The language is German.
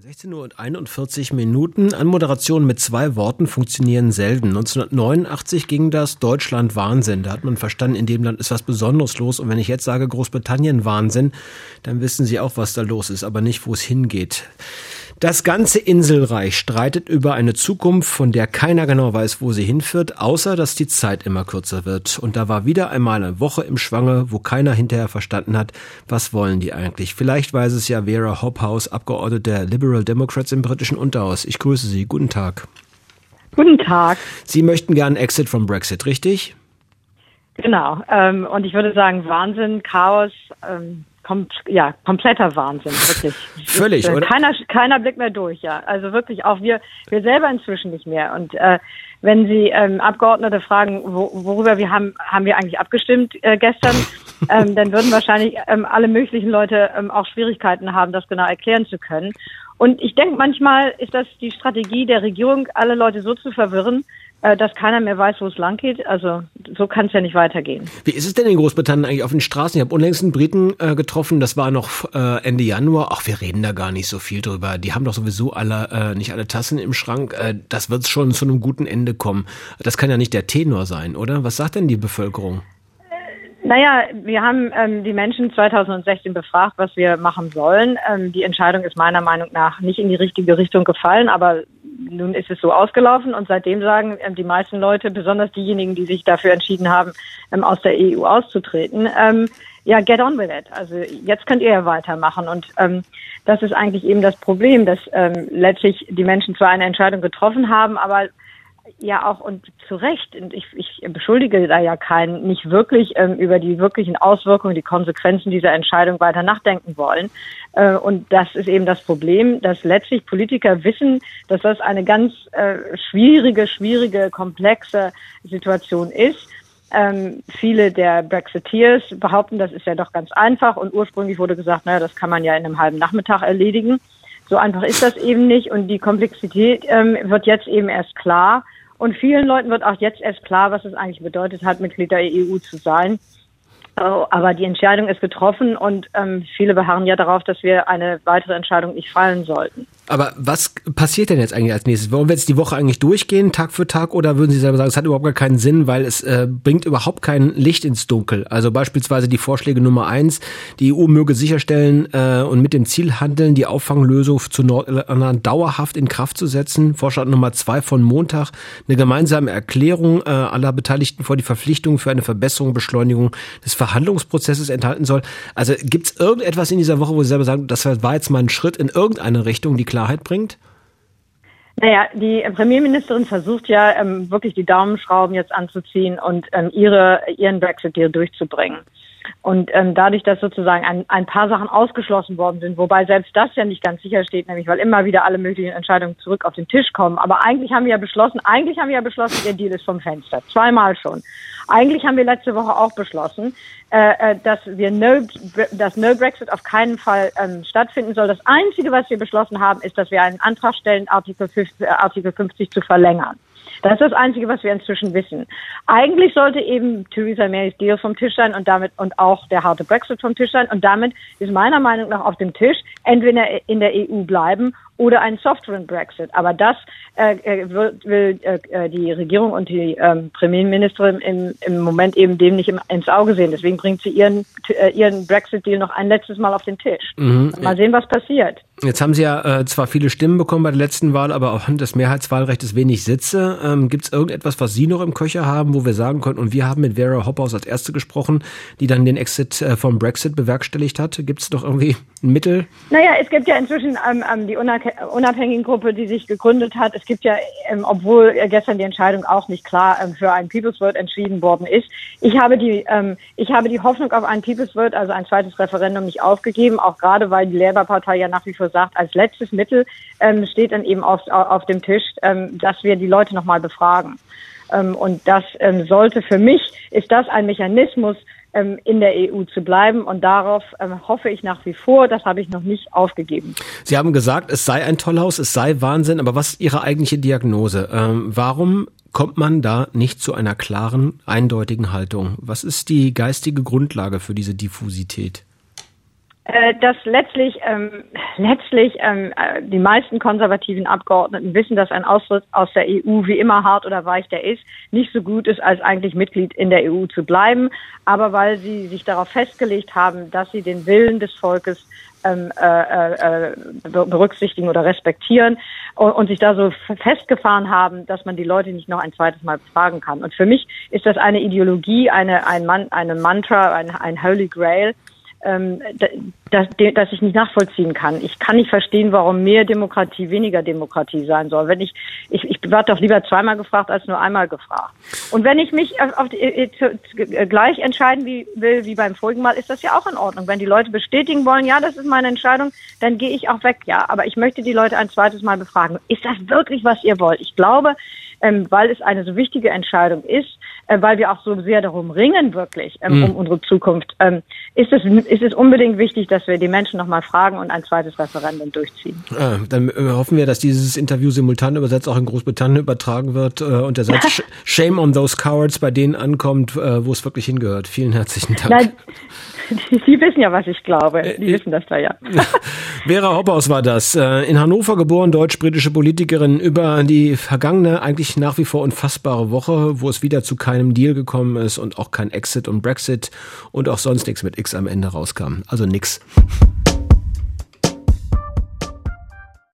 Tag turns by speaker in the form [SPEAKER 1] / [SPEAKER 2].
[SPEAKER 1] 16:41 Uhr. Anmoderationen mit 2 Worten funktionieren selten. 1989 ging das Deutschland Wahnsinn. Da hat man verstanden, in dem Land ist was Besonderes los. Und wenn ich jetzt sage Großbritannien Wahnsinn, dann wissen Sie auch, was da los ist, aber nicht, wo es hingeht. Das ganze Inselreich streitet über eine Zukunft, von der keiner genau weiß, wo sie hinführt, außer dass die Zeit immer kürzer wird. Und da war wieder einmal eine Woche im Schwange, wo keiner hinterher verstanden hat, was wollen die eigentlich. Vielleicht weiß es ja Vera Hobhouse, Abgeordnete der Liberal Democrats im britischen Unterhaus. Ich grüße Sie. Guten Tag.
[SPEAKER 2] Guten Tag.
[SPEAKER 1] Sie möchten gern Exit vom Brexit, richtig?
[SPEAKER 2] Genau. Und ich würde sagen, Wahnsinn, Chaos, kompletter Wahnsinn, wirklich.
[SPEAKER 1] Völlig, oder?
[SPEAKER 2] Keiner blickt mehr durch, ja. Also wirklich auch wir selber inzwischen nicht mehr. Und wenn Sie Abgeordnete fragen, worüber haben wir eigentlich abgestimmt gestern, dann würden wahrscheinlich alle möglichen Leute auch Schwierigkeiten haben, das genau erklären zu können. Und ich denke, manchmal ist das die Strategie der Regierung, alle Leute so zu verwirren, dass keiner mehr weiß, wo es lang geht. Also so kann es ja nicht weitergehen.
[SPEAKER 1] Wie ist es denn in Großbritannien eigentlich auf den Straßen? Ich habe unlängst einen Briten getroffen, das war noch Ende Januar. Ach, wir reden da gar nicht so viel drüber. Die haben doch sowieso nicht alle Tassen im Schrank. Das wird schon zu einem guten Ende kommen. Das kann ja nicht der Tenor sein, oder? Was sagt denn die Bevölkerung?
[SPEAKER 2] Naja, wir haben die Menschen 2016 befragt, was wir machen sollen. Die Entscheidung ist meiner Meinung nach nicht in die richtige Richtung gefallen, aber nun ist es so ausgelaufen und seitdem sagen die meisten Leute, besonders diejenigen, die sich dafür entschieden haben, aus der EU auszutreten, get on with it. Also jetzt könnt ihr ja weitermachen und das ist eigentlich eben das Problem, dass letztlich die Menschen zwar eine Entscheidung getroffen haben, aber ja auch und zu Recht, und ich beschuldige da ja keinen, nicht wirklich über die wirklichen Auswirkungen, die Konsequenzen dieser Entscheidung weiter nachdenken wollen. Und das ist eben das Problem, dass letztlich Politiker wissen, dass das eine ganz schwierige, komplexe Situation ist. Viele der Brexiteers behaupten, das ist ja doch ganz einfach und ursprünglich wurde gesagt, naja, das kann man ja in einem halben Nachmittag erledigen. So einfach ist das eben nicht und die Komplexität wird jetzt eben erst klar und vielen Leuten wird auch jetzt erst klar, was es eigentlich bedeutet hat, Mitglied der EU zu sein. Aber die Entscheidung ist getroffen und viele beharren ja darauf, dass wir eine weitere Entscheidung nicht fallen sollten.
[SPEAKER 1] Aber was passiert denn jetzt eigentlich als nächstes? Wollen wir jetzt die Woche eigentlich durchgehen, Tag für Tag, oder würden Sie selber sagen, es hat überhaupt gar keinen Sinn, weil es bringt überhaupt kein Licht ins Dunkel? Also beispielsweise die Vorschläge Nummer 1, die EU möge sicherstellen und mit dem Ziel handeln, die Auffanglösung zu Nordirland dauerhaft in Kraft zu setzen. Vorschlag Nummer 2 von Montag, eine gemeinsame Erklärung aller Beteiligten vor die Verpflichtung für eine Verbesserung, Beschleunigung des Verhandlungsprozesses enthalten soll. Also gibt es irgendetwas in dieser Woche, wo Sie selber sagen, das war jetzt mal ein Schritt in irgendeine Richtung, die Klarheit bringt?
[SPEAKER 2] Naja, die Premierministerin versucht ja wirklich die Daumenschrauben jetzt anzuziehen und ihren Brexit-Deal durchzubringen. Und dadurch, dass sozusagen ein paar Sachen ausgeschlossen worden sind, wobei selbst das ja nicht ganz sicher steht, nämlich weil immer wieder alle möglichen Entscheidungen zurück auf den Tisch kommen. Aber eigentlich haben wir ja beschlossen, der Deal ist vom Fenster. 2-mal schon. Eigentlich haben wir letzte Woche auch beschlossen, dass No Brexit auf keinen Fall stattfinden soll. Das Einzige, was wir beschlossen haben, ist, dass wir einen Antrag stellen, Artikel 50 zu verlängern. Das ist das Einzige, was wir inzwischen wissen. Eigentlich sollte eben Theresa Mays Deal vom Tisch sein und auch der harte Brexit vom Tisch sein. Und damit ist meiner Meinung nach auf dem Tisch entweder in der EU bleiben oder ein softeren Brexit. Aber das will die Regierung und die Premierministerin im Moment eben dem nicht ins Auge sehen. Deswegen bringt sie ihren Brexit-Deal noch ein letztes Mal auf den Tisch. Mal sehen, was passiert.
[SPEAKER 1] Jetzt haben Sie ja zwar viele Stimmen bekommen bei der letzten Wahl, aber aufgrund des Mehrheitswahlrechts wenig Sitze. Gibt es irgendetwas, was Sie noch im Köcher haben, wo wir sagen können, und wir haben mit Vera Hobhouse als Erste gesprochen, die dann den Exit vom Brexit bewerkstelligt hat? Gibt es noch irgendwie ein Mittel?
[SPEAKER 2] Naja, es gibt ja inzwischen die unabhängige Gruppe, die sich gegründet hat. Es gibt ja, obwohl gestern die Entscheidung auch nicht klar für ein People's Vote entschieden worden ist. Ich habe die Hoffnung auf ein People's Vote, also ein zweites Referendum, nicht aufgegeben, auch gerade weil die Labour-Partei ja nach wie vor sagt, als letztes Mittel steht dann eben auf dem Tisch, dass wir die Leute nochmal befragen. Und das ist das ein Mechanismus, in der EU zu bleiben. Und darauf hoffe ich nach wie vor. Das habe ich noch nicht aufgegeben.
[SPEAKER 1] Sie haben gesagt, es sei ein Tollhaus, es sei Wahnsinn. Aber was ist Ihre eigentliche Diagnose? Warum kommt man da nicht zu einer klaren, eindeutigen Haltung? Was ist die geistige Grundlage für diese Diffusität?
[SPEAKER 2] Dass letztlich die meisten konservativen Abgeordneten wissen, dass ein Austritt aus der EU, wie immer hart oder weich der ist, nicht so gut ist, als eigentlich Mitglied in der EU zu bleiben. Aber weil sie sich darauf festgelegt haben, dass sie den Willen des Volkes berücksichtigen oder respektieren und sich da so festgefahren haben, dass man die Leute nicht noch ein zweites Mal befragen kann. Und für mich ist das eine Ideologie, ein Mantra, ein Holy Grail, das ich nicht nachvollziehen kann. Ich kann nicht verstehen, warum mehr Demokratie weniger Demokratie sein soll. Wenn ich werde doch lieber zweimal gefragt als nur einmal gefragt. Und wenn ich mich gleich entscheiden will wie beim vorigen Mal, ist das ja auch in Ordnung. Wenn die Leute bestätigen wollen, ja, das ist meine Entscheidung, dann gehe ich auch weg, ja. Aber ich möchte die Leute ein zweites Mal befragen. Ist das wirklich, was ihr wollt? Ich glaube, weil es eine so wichtige Entscheidung ist, weil wir auch so sehr darum ringen, wirklich, um unsere Zukunft, ist es unbedingt wichtig, dass wir die Menschen nochmal fragen und ein zweites Referendum durchziehen.
[SPEAKER 1] Dann hoffen wir, dass dieses Interview simultan übersetzt auch in Großbritannien übertragen wird und der Satz Shame on those cowards bei denen ankommt, wo es wirklich hingehört. Vielen herzlichen Dank.
[SPEAKER 2] Nein, die wissen ja, was ich glaube. Die wissen das da ja.
[SPEAKER 1] Vera Hoppaus war das. In Hannover geboren, deutsch-britische Politikerin, über die vergangene, eigentlich nach wie vor unfassbare Woche, wo es wieder zu keinem Deal gekommen ist und auch kein Exit und Brexit und auch sonst nichts mit X am Ende rauskam. Also nix.